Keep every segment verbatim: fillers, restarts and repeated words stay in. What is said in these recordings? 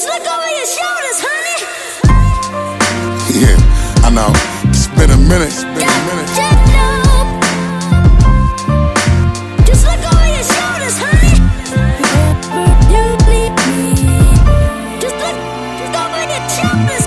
Just look over your shoulders, honey. Yeah, I know. It's been a minute. It's been a minute. Just look over your shoulders, honey. You bleed me. Just look over your shoulders.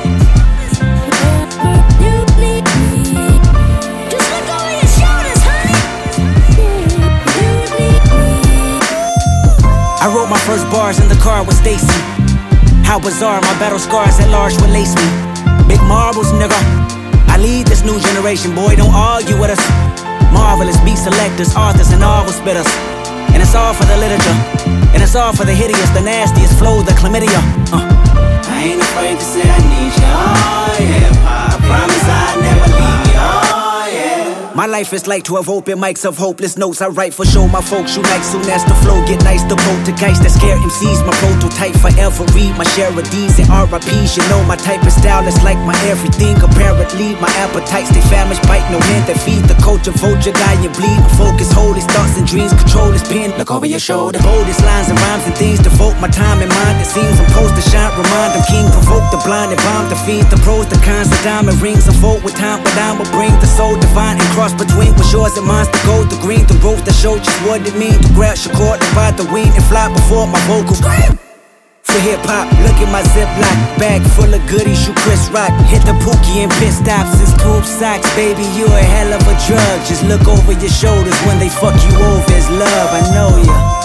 You bleed me. Just look over your shoulders, honey. You bleed me. I wrote my first bars in the car with Stacy. How bizarre, my battle scars at large will lace me. Big marbles, nigga. I lead this new generation, boy, don't argue with us. Marvelous beat selectors, authors, and novel spitters. And it's all for the literature. And it's all for the hideous, the nastiest flow, the chlamydia. uh. I ain't afraid to say I need you, oh yeah. I promise I'll never leave you, oh yeah. My life is like twelve open mics of hopeless notes I write for show my folks you like. Soon as the flow get nice, the poltergeist that scare M Cs. My prototype forever read my share of D's and R I P's. You know my type of style is like my everything. Apparently my appetites stay famished, bite no hand that feed the culture. Vulture guy you bleed. Focus, hold his thoughts and dreams, control his pen. Look over your shoulder. Boldest lines and rhymes and things devote my time and mind. It seems I'm supposed to shine, remind them king, provoke the blind and bomb the fiends, the pros, the cons, the diamond rings. Unfold with time, but I will bring the soul divine and cross between what's yours and mine's the gold, the green, the rose that show just what it means to grab your cord, divide the wing and fly before my vocals. For hip hop, look at my ziplock bag full of goodies. You Chris Rock, hit the Pookie and pit stops and scoop socks. Baby, you a hell of a drug. Just look over your shoulders when they fuck you over. It's love, I know ya.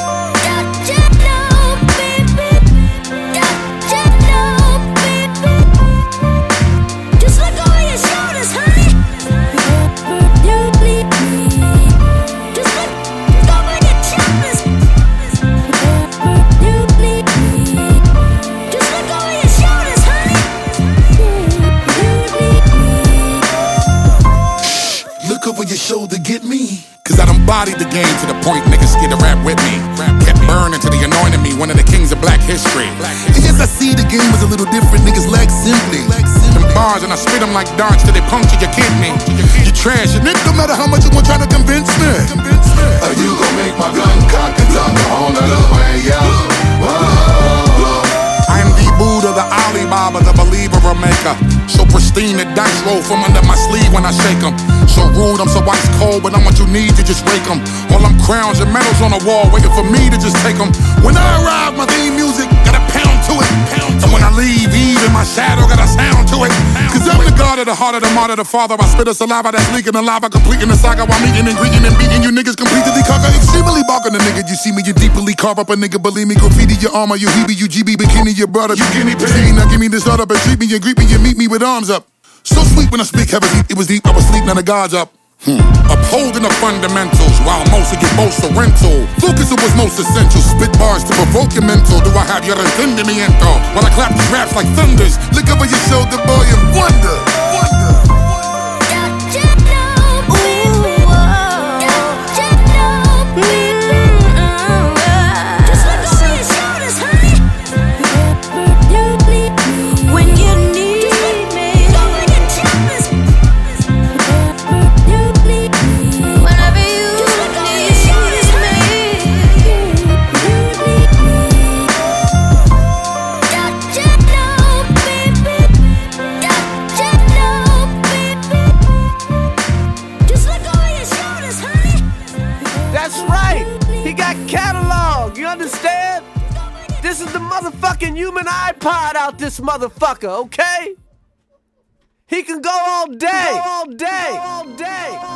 Over your shoulder, get me. Cause I done bodied the game to the point niggas scared to rap with me. Kept burning till they anointed me one of the kings of black history. And yes, I see the game was a little different. Niggas lack simply. Them bars and I spit them like darts till they puncture your kidney. You trash and it no matter how much you want trying to convince me. Are you gon' make my gun cock and talk a whole nother way, yo? I am the Buddha, the Alibaba, the believer, a maker. So pristine, the dice roll from under my sleeve when I shake them. So rude, I'm so ice cold, but I'm what you need to just rake them. All them crowns and medals on the wall, waiting for me to just take them. When I arrive, my theme music got a pound to it. And when I leave, even my shadow got a sound to it. Cause I'm the god of the heart of the martyr, the father. I spit a saliva that's leaking the lava, completing the saga while meeting and greeting and beating you niggas completely conquer. Extremely barking the nigga, you see me, you deeply carve up a nigga. Believe me, graffiti your armor, you heebie, you G B, bikini, your brother. You guinea pig, now give me this start up and treat me and greet me and meet me with arms up. So sweet when I speak heavy, it was deep, I was sleep, now the gods up. Hmm. Upholding the fundamentals while most get most are rental. Focus on what's most essential. Spit bars to provoke your mental. Do I have your entendimiento? While I clap these raps like thunders. Look over your shoulder, boy, and wonder. Wonder. This is the motherfucking human iPod out this motherfucker, okay? He can go all day, all day, all day.